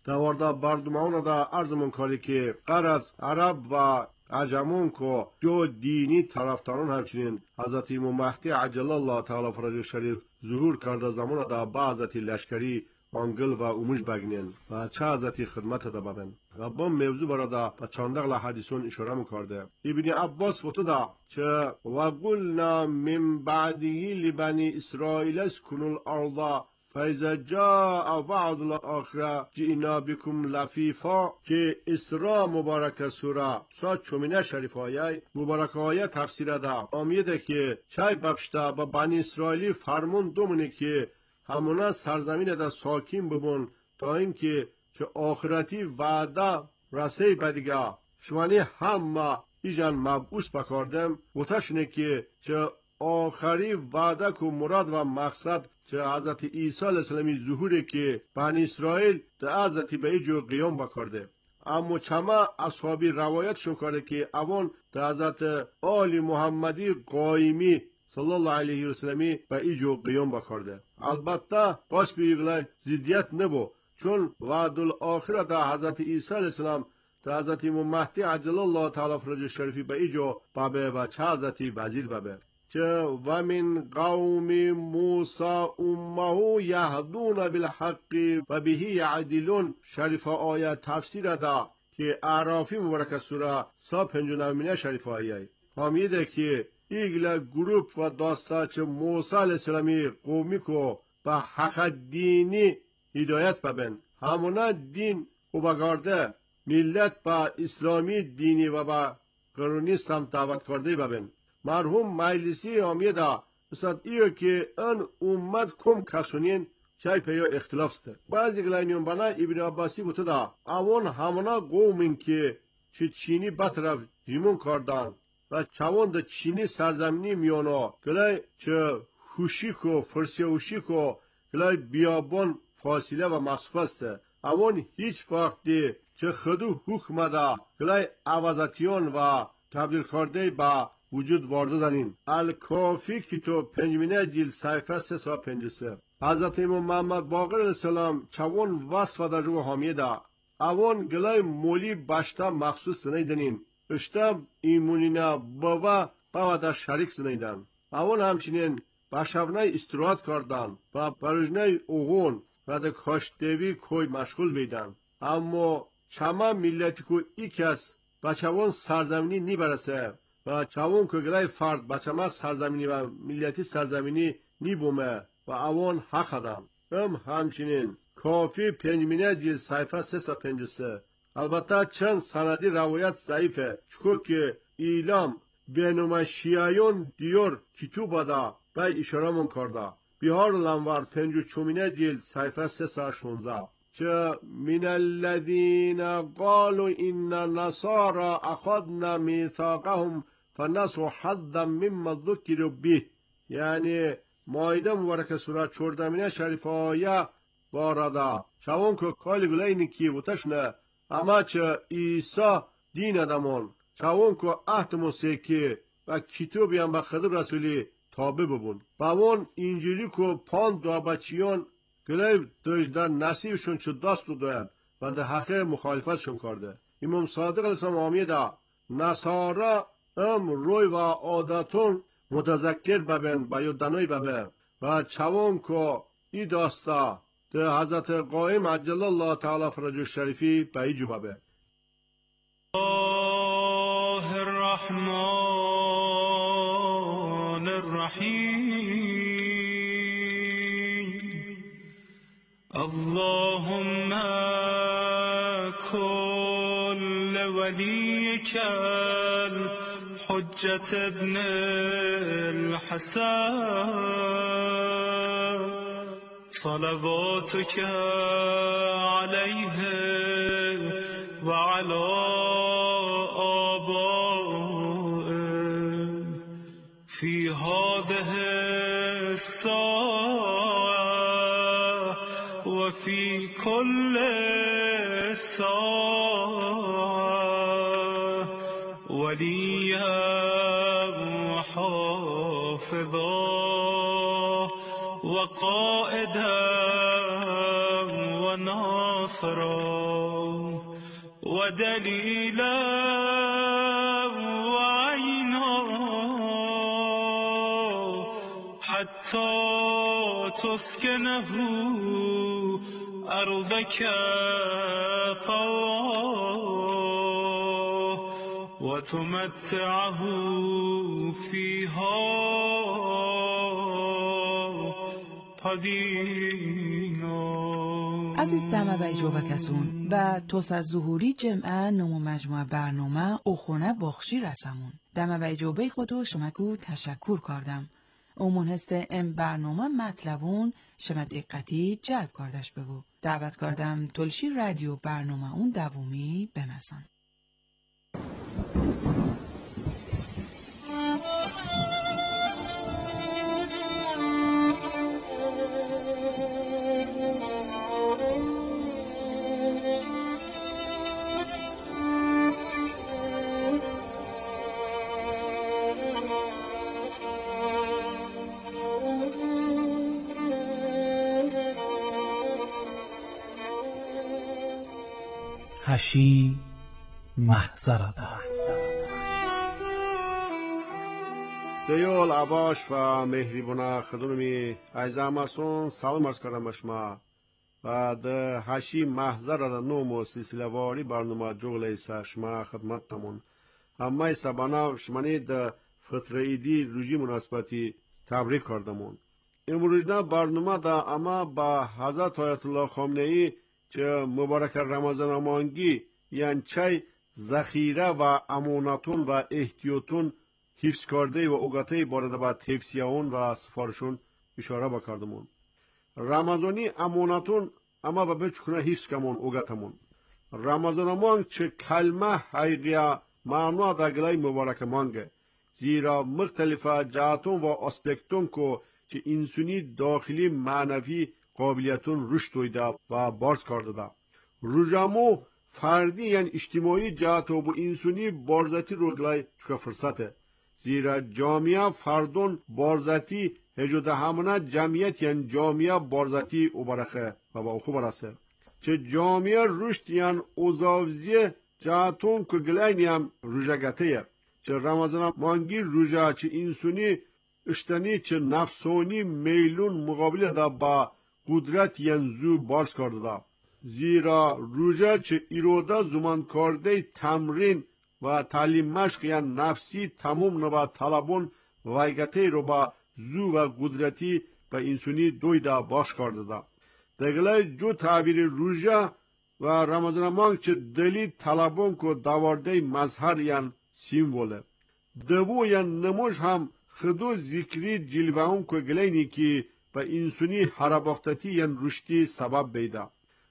دوارده بردمان دا ارزمون کاری که قرض عرب و عجمون که جو دینی طرفداران همچنین حضرت امام مهدی عجل الله تعالی فرجه شریف ظهور کرده زمان دا با حضرت لشکری آنگل و اوموش بگنین و چه حضرت خدمت دا ببین و با موضوع برادا با چندق حدیثون اشاره میکرده. ابن عباس فتو دا چه و قلنا من بعدی لبنی اسرائیل اسکنوا الارض فاذا جاء وعد الاخره جئنا بكم لفیفا که اسراء مبارک سوره سات چومینه شریف های مبارک های تفسیر دا آمیده که چای بپشتا با بنی اسرائیلی فرمون دومونه که همونا سرزمین دا ساکین ببون تا اینکه چه آخرتی وعده رسی بدیگه شمانی همه ایجان مبعوث بکردم وطشنه که چه آخری وعده که مراد و مقصد چه حضرت عیسی علیه السلامی ظهوره که بنی اسرائیل در حضرت به ایجو قیام بکرده. اما چما اصحابی روایتشون کرده که اوان در حضرت آل محمدی قایمی صلی الله علیه و سلمی به ایجو قیام بکرده. البته باش بیگلای زیدیت نبو چون وعد الاخره در حضرت عیسی علیه السلام در حضرت امام مهدی عجل الله تعالی فرجه شریفی به ایجو بابه و چه حضرت وزیر بابه چه و من قوم موسی امه یهدون بالحق و به یعدلون شریف آیه تفسیر دا که اعرافی مبارک سوره 159 شریف آیه فهمیده که ایگل گروپ و داستا چه موسی علیه السلامی قومی کو به حق دینی هدایت ببن همونا دین و بگارده ملت با اسلامی دینی و با قرونی سمت دعوت کرده ببن مرحوم مجلسی آمیده مثلا ایو که ان امت کم کسونین چای پیو اختلاف سته بعضی گلینیون بنا ابن عباسی بوده دا اوان همونا قومین که چه چینی بطرف جیمون کردن و چوان دا چینی سرزمینی میانو گلای چه خوشیکو فرسیوشیکو گلای بیابان فاصله و مسافه سته اوان هیچ وقتی چه خدو حکم دا گلای عوضتیان و تبدیل کرده با وجود وارده دانین الکافی کتاب پنجمینه جیل صفحه 353 حضرت امام محمد باقر علیه السلام چوان وصف در جو حامیه دا اوان گلای مولی باشتا مخصوص سنیدنین اشتا ایمونینا بابا در شریک سنیدن اوان همچنین باشونای استراحت کردن و برجنای اوغون و در کاشتوی کوی مشغول بیدن اما چما ملتی که ای کس بچوان سرزمینی نی برسه و چوان که گلای فرد بچما سرزمینی و ملیتی سرزمینی نی بومه و اوان حق دن همچنین کافی پنجمینه جیل صفحه 353 البته چند سندی روایت ضعیفه چون که ایلام بینوم شیعیون دیور کتوب دا به اشاره من کرده بیهار لنور پنجو چومینه جیل صفحه 316 چه من الذین قالوا این نصارى اخذنا میثاقهم فنسوا حظا مما ذکروا به یعنی مایده مبارک سوره 14 شریف آیه بارده چون که کالی گلینی کی بوتشنه اما چه عیسی دین ادمون چون که عهد موسیقی و کتابی هم به خدر رسولی تابع ببون با اون انجیلی که پاند و بچیان گلی داشتن نصیبشون چه دست دادن و در حق مخالفتشون کرده امام صادق علیه السلام آمیده نصارا روی و عادتون متذکر ببین با یادنوی ببین و چون که ای داستا در حضرت قائم عجل الله تعالی فرجه شریفی به ای جو ببین الله الرحمن الرحیم اللهم كل وليك الحجة ابن الحسن صلواتك عليه وعلى آبائه في هذه الساعة وفي كل ساعة وليا وحافظا وقائدا وناصرا ودليلا وعينا حتى تسكنه أرضك طوعا وتمتعه فيها قديما. عزیز دمه جوه کسون و توس از ظهوری جمعه نمو مجموعه برنامه اخونه باخشی رسمون دمه جوبه خودو شمکو تشکر کردم. اومون هست ام برنامه مطلبون شما دقتی جلب کردش بگو. دعوت کردم تلشی رادیو برنامه اون دومی بمسن. هشی محضرده دیول عباش و مهریبونا خدونمی ایزاماسون سلام عرض کردم به شما و ده هشی محضرده نومو سلسله واری برنامه جغل ایسا شما خدمتتمون همه ایسا بنا شمانی ده فطره ایدی روژی مناسبتی تبریک کردمون. امروز برنامه ده اما با حضرت آیت الله خامنه ای که مبارک رمضان مانگی یعنی چای ذخیره و امانتون و احتیاطون حفظ کرده و اوگاته بارده با تفسیرون و سفارشون اشاره بکردمون. رمضانی امانتون اما با بچکنه حفظ کمون اوگاتمون. رمضان مانگ چه کلمه حقیقی معنا دگلای مبارک مانگه زیرا مختلف جهاتون و اسپکتون که چه انسانی داخلی معنوی قابلیتون رشد دویده و بارز کرده ده. روزامو فردی یعنی اجتماعی جهت و انسانی بارزتی رو گلای چکا فرصته زیرا جامعه فردون بارزتی هجوده همونه جمعیت یعنی جامعه بارزتی او برخه و با او برسه چه جامعه رشد یعنی اوزاوزی جهتون که گلای هم روژگته چه رمضان مانگی روژه چه انسانی اشتنی چه نفسانی میلون مقابل ده با قدرت ینزو بارز کرده ده زیرا روژه چه ایروده زمان کرده تمرین و تعلیم مشق یعنی نفسی تمام نبا طلبون وایگته رو با زو و قدرتی به انسانی دویده باش کرده ده دگلای جو تعبیر روژه و رمضان مانگ چه دلی طلبون که دوارده مظهر یعنی سیمبوله دوو یعنی نموش هم خدو ذکری جلوه که گلینی که به انسانی حرباختتی یعنی رشدی سبب بیده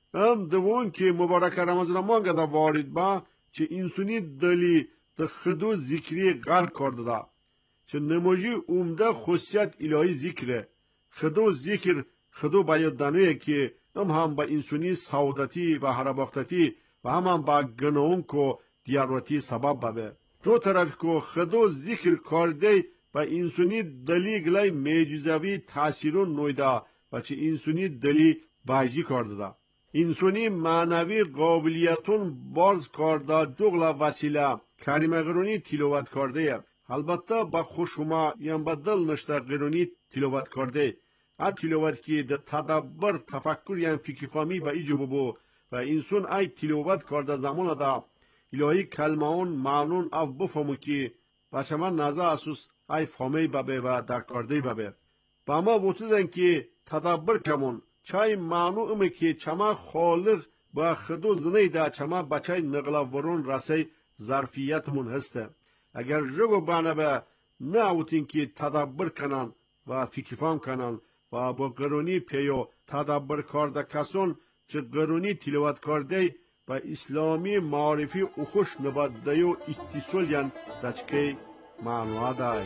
ام دوون که مبارک رمضان مانگه دا وارد با چه انسانی دلی ده خدو ذکری غرق کرده ده چه نموجی عمده خصیت الهی ذکره خدو ذکر خدو بیادانویه که هم با انسانی سعادتی و حرباختتی و هم با گناهون که دیارواتی سبب ببه جو طرف که خدو ذکر کرده و انسانی دلی گلای معجزوی تاثیرون نویده و چه انسانی دلی بایجی کرده ده انسانی معنوی قابلیتون بارز کرده جغل وسیله کریمه قرونی تلاوت کرده البته با خوشما یم با دل نشته قرونی تلاوت کرده ها تلاوت که ده تدبر تفکر یم فکر فامی با ایجو ببو و انسان ای تلاوت کرده زمان ده الهی کلمهون معنون او بفهمو که بچه من نظر اسوس ای فامی ببه و در کرده ببه با ما بوتیدن که تدبر کمون چای معنو امه که چما خالق با خدو زنی ده چما بچه نقلورون رسی ظرفیتمون هسته اگر جگو بانه به نعوتین که تدبر کنن و فکر فهم کنن و با قرونی پیو تدبر کرده کسون چه قرونی تلاوت کرده و اسلامی معرفی اخوش نباده و اتصال ین دچکه معنوه دای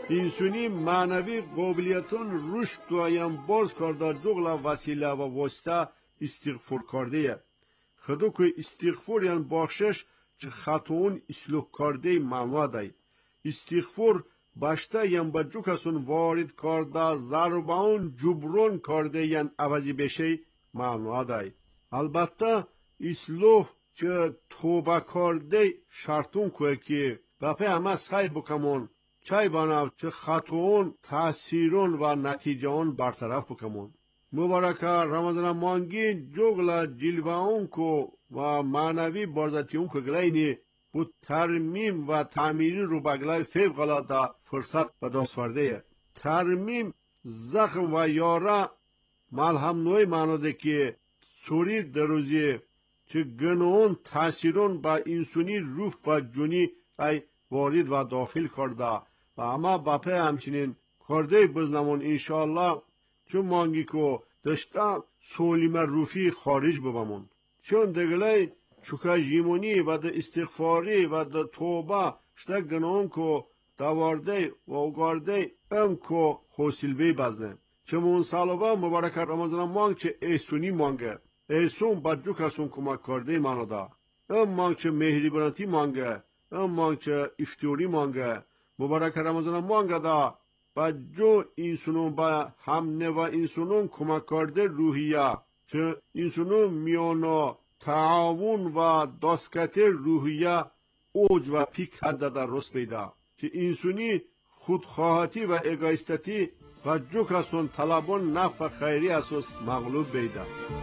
اینسونی معنوی قابلیتون رشد دویم باز کرده جغل وسیله و واسطه استغفار کرده. خدا که استغفار یعنی بخشش چه خطاون اصلاح کرده معنا دی. استغفار باشته یعنی بجو کسون وارد کرده ضربان جبران کرده یعنی عوضی بشه معنا دی. البته اصلاح چه توبه کرده شرطون که بپه همه سعی بکمون چای باناو چه خطاون تاثیرون و نتیجهون برطرف بکمون. مبارک رمضان مانگی جغل جلوه کو و معنوی بارزتیون که گلینی بود ترمیم و تعمیری رو بگلای فیب غلاده فرصت به دست ورده. ترمیم زخم و یاره ملهم نوی معناده که سوری دروزی چه گنون تاثیرون با انسانی روح و جونی ای وارد و داخل کرده و اما باپه همچنین کرده بزنمون انشاءالله چون مانگی که داشته سولیم روفی خارج ببمون چون دگله چوکا جیمونی و ده استغفاری و ده توبه شده گنون که دوارده و اگارده ام که حوصل بی بزنه چون سالوه مبارک رمضان مانگ چه ایسونی مانگه ایسون بدجو کسون کمک کرده منو دا ام مانگ چه مهربانتی مانگه ام مانگ چه افتوری مانگه مبارک رمضان مانگه دا بدجو اینسونون با همنه و اینسونون کمک کرده روحیه چه اینسونون میانا تعاون و دستکت روحیه اوج و پیک حد در رست بیده چه اینسونی خودخواهتی و اگایستتی و جو کسون طلبان نفع خیری اساس مغلوب بیده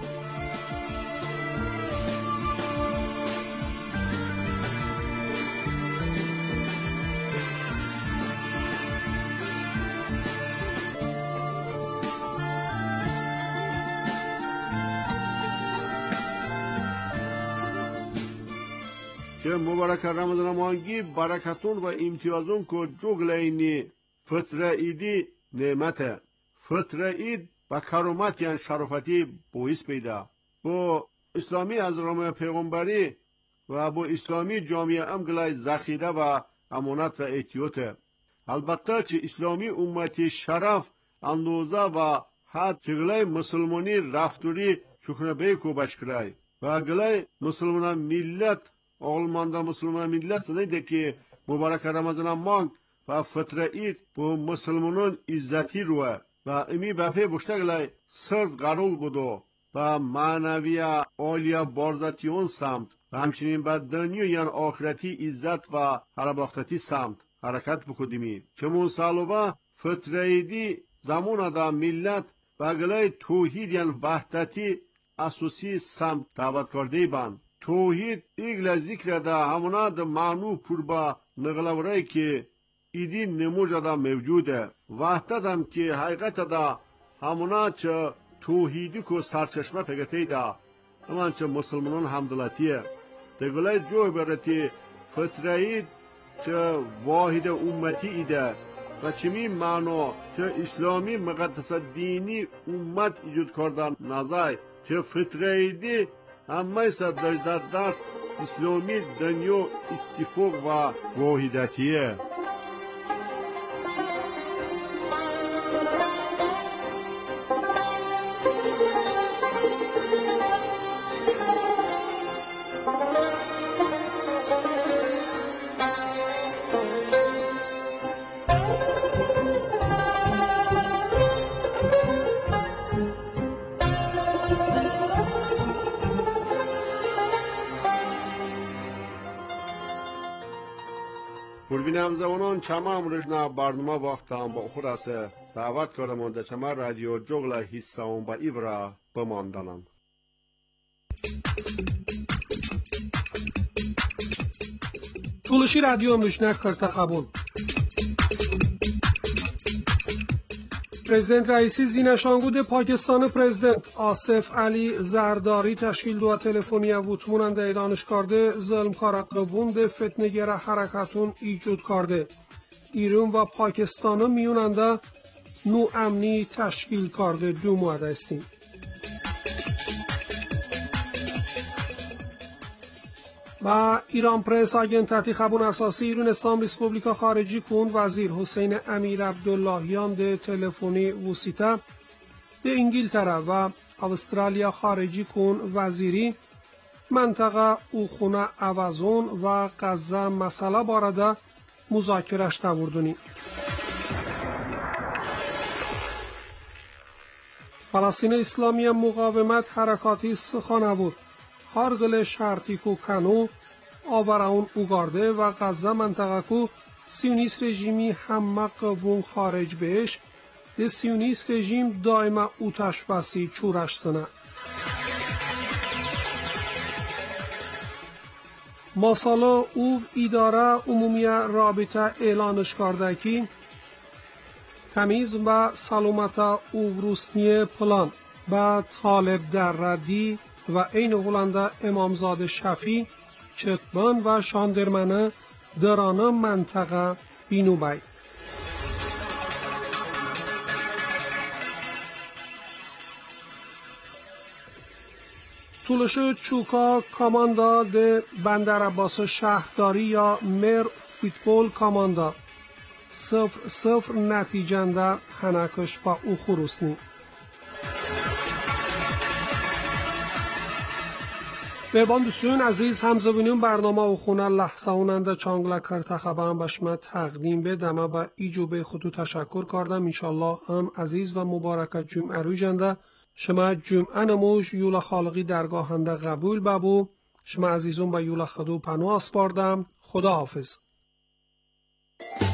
که مبارک رمضان مانگی برکتون و امتیازون که جغل اینی فطره ایدی نعمته فطره اید و کرامت یعنی شرافتی باعث پیدا با اسلامی از رام پیغمبری و با اسلامی جامعه امگلای ذخیره و امانت و احتیاطه البته چه اسلامی امتی شرف اندوزه و حد چگلای مسلمانی رفتوری چکنه بیکو بشکرای و گلای مسلمان ملت آلمانده مسلمان ملت نیده که مبارک رمضان مانگ و فطره اید با مسلمانان عزتی روه و امی بپی بشتگلای سرد قرول بودو و معنوی آلیا بارزتیون سمت و همچنین به دنیا یعنی آخرتی عزت و حرباختتی سمت حرکت بکدیمی چمون سالوبه فطره ایدی زمان دا ملت و گلای توحید یعنی وحدتی اساسی سمت دعوت کرده بند توحید ایگل ذکر دا همونا دا معنو پربا نغلورای که ایدی نموجه دا موجوده وحدت هم که حقیقت دا همونا چه توحیدی که سرچشمه پگته دا همان چه مسلمانان حمدلتیه دگلای جو برتی فطرهید چه واحد امتی ایده و چمی معنا چه اسلامی مقدس دینی امت ایجاد کردن نزای چه فطرهیدی همه صد در درس اسلامی دنیا اتفاق و واحدتیه همزمانان چمام رجنا برنامه وقت هم با خود است دعوت کردم در چمام رادیو جغل حصه هم با ایورا بماندنم تولشی رادیو امروشنک کرده قبول پرزیدنت رئیسی زینشانگود پاکستان پرزیدنت آصف علی زرداری تشکیل دو تلفنی ووتموننده دانش کرده ظلم کارقبوند فتنگر حرکتون ایجود کرده ایران و پاکستان میوننده نو امنی تشکیل کرده دو مورد استیم و ایران پرس آگنتاتی خبون اساسی ایران اسلام ریسپوبلیکا خارجی کن وزیر حسین امیر عبداللهیان ده تلفنی وسیطه ده انگلتره و استرالیا خارجی کن وزیری منطقه اوخونه اوازون و غزه مسئله بارده مذاکرهش تاوردونی. فلسطین اسلامی مقاومت حرکاتی سخانوود هارگل شرطی کو کنو آوراون اوگارده و غزه منطقه کو سیونیست رژیمی همه قوون خارج بهش ده سیونیست رژیم دائما اوتش بسی چورش سنه. ماسالا او اداره عمومی رابطه اعلانش کرده که تمیز و سلامت اوروسنی پلان با طالب در ردی و این هلنده امامزاده شفی چتبان و شاندرمنه درانه منطقه بینوبای. طولش چوکا کاماندا ده بندر عباس شهرداری یا مر فوتبال کاماندا 0-0 نتیجنده هنکش با او خروسنی. به باندوسیون عزیز همزبونیون برنامه و خونه لحظه اوننده چانگله کرده خبرم بشمه تقدیم بدمه با ایجوبه خودو تشکر کردم. انشالله هم عزیز و مبارک جمعه روی جنده شما جمعه نموش یولا خالقی درگاهنده قبول ببو. شما عزیزون با یولا خودو پناه اسپاردم. خدا حافظ.